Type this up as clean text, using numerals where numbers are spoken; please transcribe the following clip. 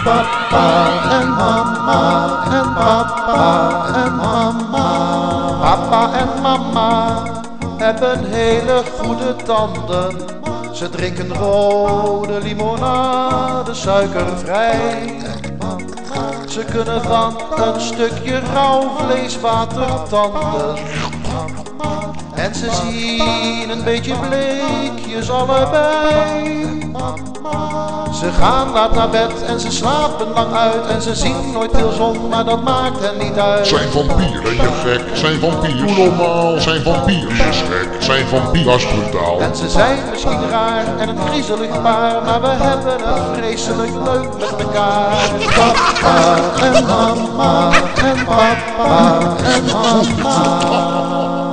Papa en mama en papa en mama. Papa en mama hebben hele goede tanden. Ze drinken rode limonade, suikervrij. Ze kunnen van een stukje rauw vlees watertanden. En ze zien een beetje bleekjes allebei. Ze gaan laat naar bed en ze slapen lang uit. En ze zien nooit veel zon, maar dat maakt hen niet uit. Zijn vampieren je gek, zijn vampiers normaal. Zijn vampiers is gek, zijn vampiers brutaal. En ze zijn misschien raar en een griezelig paar, maar we hebben het vreselijk leuk met elkaar. Papa en mama en papa en mama.